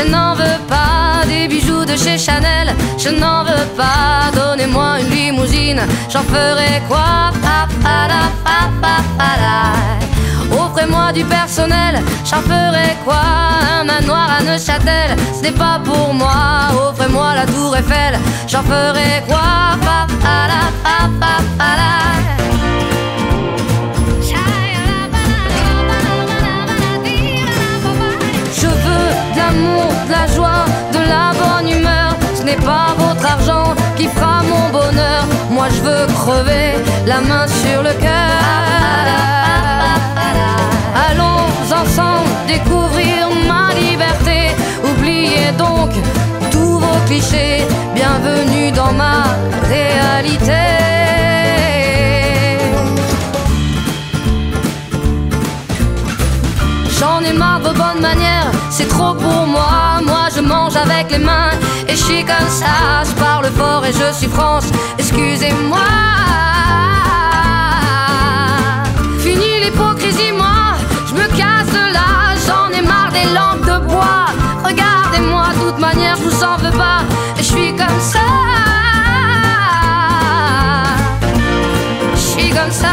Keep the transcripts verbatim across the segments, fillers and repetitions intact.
je n'en veux pas des bijoux de chez Chanel, je n'en veux pas. Donnez-moi une limousine, j'en ferai quoi? Pa, pa, la, pa, pa, pa, la. Offrez-moi du personnel, j'en ferai quoi? Un manoir à Neuchâtel, ce n'est pas pour moi. Offrez-moi la tour Eiffel, j'en ferai quoi? Pa, pa, la, pa, pa, pa, la. Je veux de l'amour, de la joie, de la bonne humeur. Ce n'est pas votre argent qui fera mon bonheur. Moi je veux crever la main sur le cœur. Allons ensemble découvrir ma liberté. Oubliez donc tous vos clichés. Bienvenue dans ma réalité. J'en ai marre de vos bonnes manières, c'est trop pour moi. Moi je mange avec les mains et je suis comme ça. Je parle fort et je suis France, excusez-moi. Fini l'hypocrisie, moi, je me casse de là. J'en ai marre des lampes de bois. Regardez-moi, de toute manière je vous en veux pas. Et je suis comme ça. Je suis comme ça.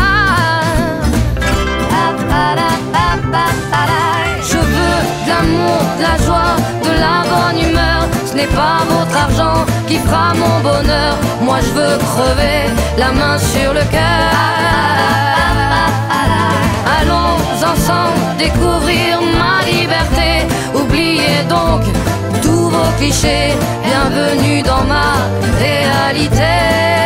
De la joie, de la bonne humeur. Ce n'est pas votre argent qui fera mon bonheur. Moi je veux crever la main sur le cœur. Allons ensemble découvrir ma liberté. Oubliez donc tous vos clichés. Bienvenue dans ma réalité.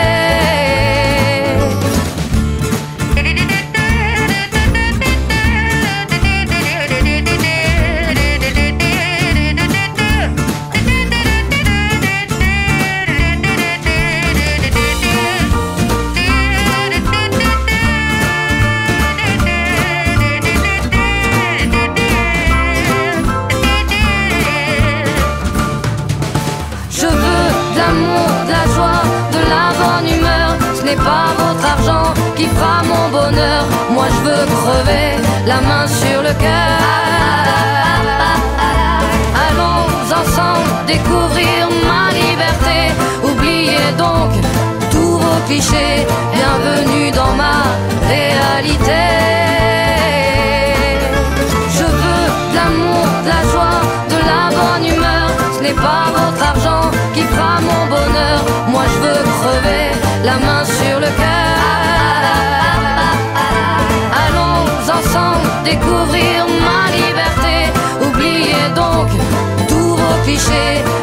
Pas votre argent qui fera mon bonheur. Moi je veux crever la main sur le cœur. Allons ensemble découvrir ma liberté. Oubliez donc tous vos clichés. Bienvenue dans ma réalité. Je veux de l'amour, de la joie, de la bonne humeur. Ce n'est pas votre argent qui fera mon bonheur. Moi je veux crever la main sur le cœur. Allons ensemble découvrir ma liberté. Oubliez donc tous vos clichés.